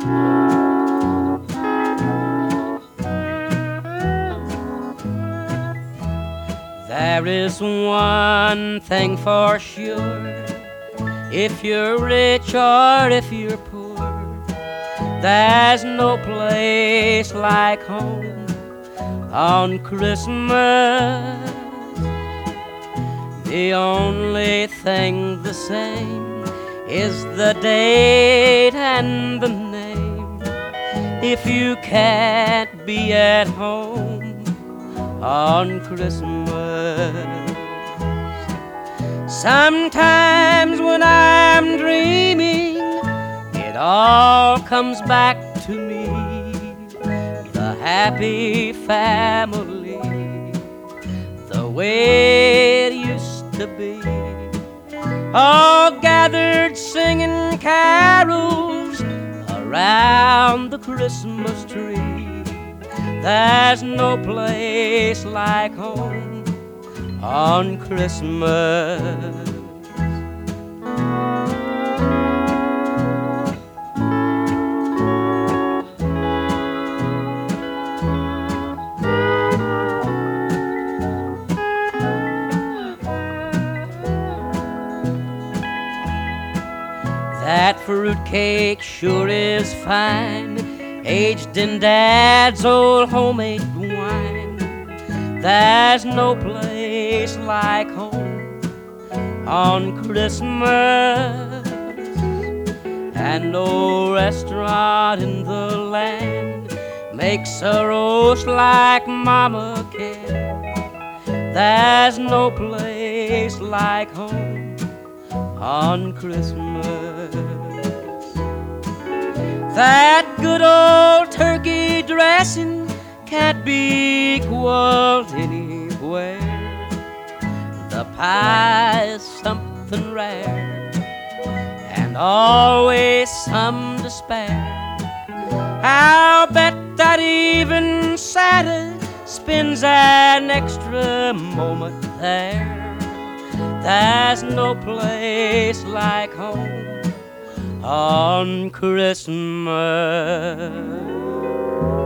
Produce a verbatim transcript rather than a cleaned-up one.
There is one thing for sure, if you're rich or if you're poor, there's no place like home on Christmas. The only thing the same is the date and the name. If you can't be at home on Christmas, sometimes when I'm dreaming, it all comes back to me, the happy family, the way it used to be, all gathered singing carols around the Christmas tree. There's no place like home on Christmas. That fruitcake sure is fine, aged in Dad's old homemade wine. There's no place like home on Christmas, and no restaurant in the land makes a roast like Mama can. There's no place like home on Christmas. That good old turkey dressing can't be equaled anywhere. The pie is something rare, and always some to spare. I'll bet that even Santa spends an extra moment there. There's no place like home on Christmas.